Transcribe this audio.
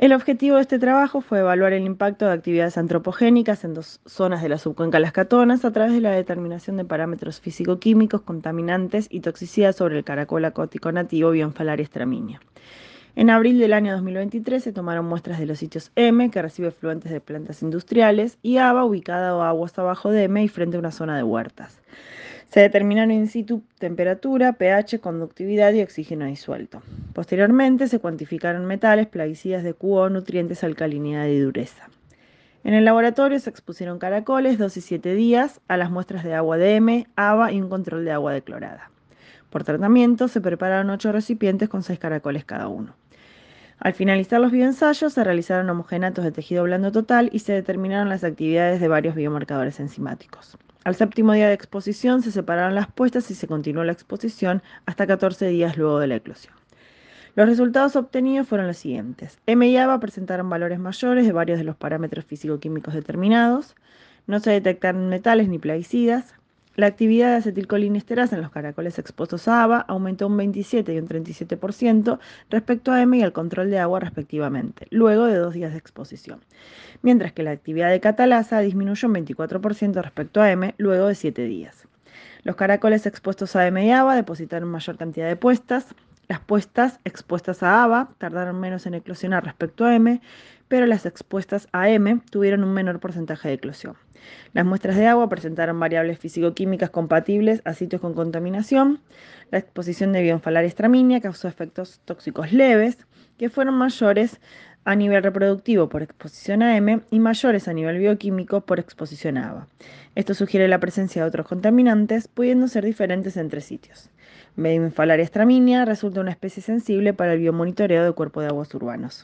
El objetivo de este trabajo fue evaluar el impacto de actividades antropogénicas en dos zonas de la subcuenca Las Catonas a través de la determinación de parámetros físico-químicos, contaminantes y toxicidad sobre el caracol acuático nativo Bionfalaria stramynia. En abril del año 2023 se tomaron muestras de los sitios M, que recibe efluentes de plantas industriales, y ABA, ubicada aguas abajo de M y frente a una zona de huertas. Se determinaron in situ temperatura, pH, conductividad y oxígeno disuelto. Posteriormente se cuantificaron metales, plaguicidas de QO, nutrientes, alcalinidad y dureza. En el laboratorio se expusieron caracoles 2 y 7 días a las muestras de agua de M, ABA y un control de agua declorada. Por tratamiento se prepararon 8 recipientes con 6 caracoles cada uno. Al finalizar los bioensayos se realizaron homogenatos de tejido blando total y se determinaron las actividades de varios biomarcadores enzimáticos. Al séptimo día de exposición se separaron las puestas y se continuó la exposición hasta 14 días luego de la eclosión. Los resultados obtenidos fueron los siguientes. M y ABA presentaron valores mayores de varios de los parámetros físico-químicos determinados. No se detectaron metales ni plaguicidas. La actividad de acetilcolinesterasa en los caracoles expuestos a ABA aumentó un 27 y un 37% respecto a M y al control de agua respectivamente, luego de 2 días de exposición. Mientras que la actividad de catalasa disminuyó un 24% respecto a M luego de 7 días. Los caracoles expuestos a M y ABA depositaron mayor cantidad de puestas. Las puestas expuestas a ABA tardaron menos en eclosionar respecto a M, pero las expuestas a M tuvieron un menor porcentaje de eclosión. Las muestras de agua presentaron variables físico-químicas compatibles a sitios con contaminación. La exposición de Bionfalaria stramynia causó efectos tóxicos leves, que fueron mayores a nivel reproductivo por exposición a M y mayores a nivel bioquímico por exposición a ABA. Esto sugiere la presencia de otros contaminantes, pudiendo ser diferentes entre sitios. Bionfalaria stramynia resulta una especie sensible para el biomonitoreo de cuerpos de aguas urbanos.